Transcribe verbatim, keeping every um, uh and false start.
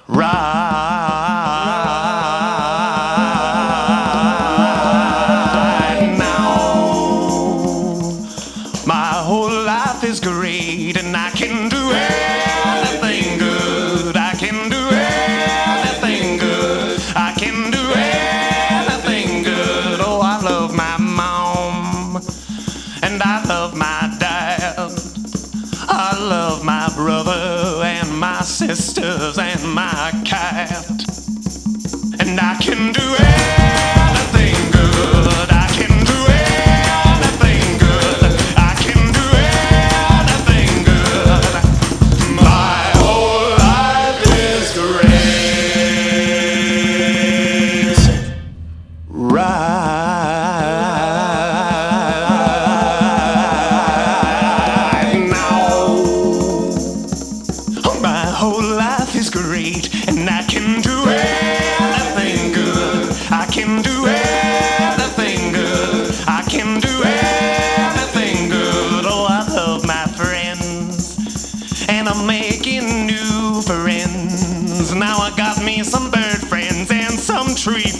right now. My whole life is great, and I can do anything good. I can do anything good. I can do anything good. Oh, I love my mom, and I love my dad. I love my brother and my sisters and my cat. And I can do anything good. I can do anything good. I can do anything good. My whole life is great. Right now. My whole life is great, and I can do anything good. I can do anything good. I can do anything good. Oh, I love my friends, and I'm making new friends. Now I got me some bird friends and some tree